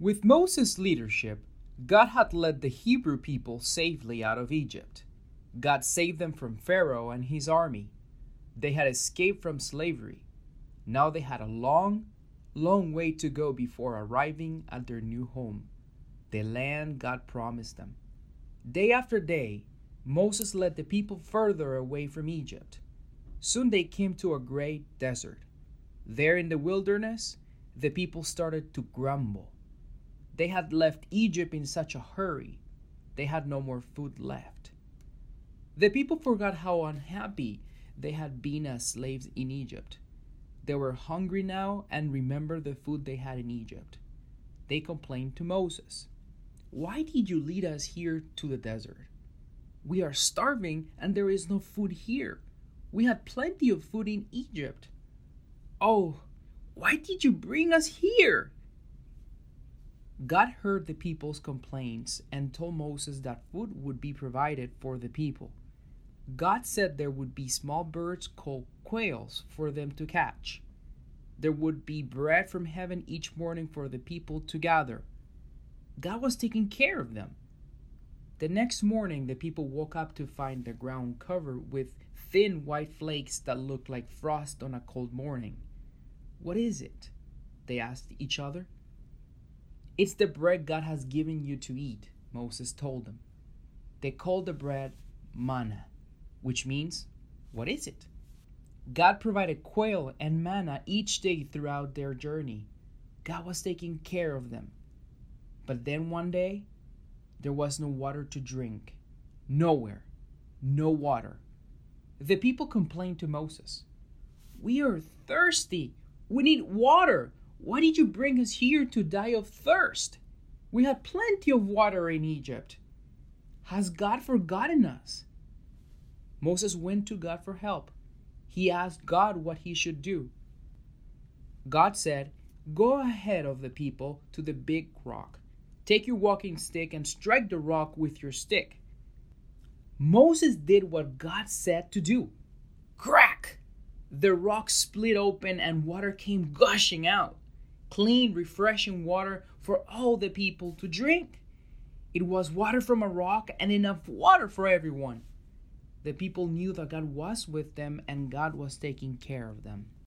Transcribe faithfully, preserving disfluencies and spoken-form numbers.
With Moses' leadership, God had led the Hebrew people safely out of Egypt. God saved them from Pharaoh and his army. They had escaped from slavery. Now they had a long, long way to go before arriving at their new home, the land God promised them. Day after day, Moses led the people further away from Egypt. Soon they came to a great desert. There in the wilderness, the people started to grumble. They had left Egypt in such a hurry, they had no more food left. The people forgot how unhappy they had been as slaves in Egypt. They were hungry now and remembered the food they had in Egypt. They complained to Moses, "Why did you lead us here to the desert? We are starving and there is no food here. We had plenty of food in Egypt. Oh, why did you bring us here?" God heard the people's complaints and told Moses that food would be provided for the people. God said there would be small birds called quails for them to catch. There would be bread from heaven each morning for the people to gather. God was taking care of them. The next morning, the people woke up to find the ground covered with thin white flakes that looked like frost on a cold morning. "What is it?" they asked each other. "It's the bread God has given you to eat," Moses told them. They called the bread manna, which means, "What is it?" God provided quail and manna each day throughout their journey. God was taking care of them. But then one day, there was no water to drink. Nowhere. No water. The people complained to Moses, "We are thirsty. We need water. Why did you bring us here to die of thirst? We had plenty of water in Egypt. Has God forgotten us?" Moses went to God for help. He asked God what he should do. God said, "Go ahead of the people to the big rock. Take your walking stick and strike the rock with your stick." Moses did what God said to do. Crack! The rock split open and water came gushing out. Clean, refreshing water for all the people to drink. It was water from a rock and enough water for everyone. The people knew that God was with them and God was taking care of them.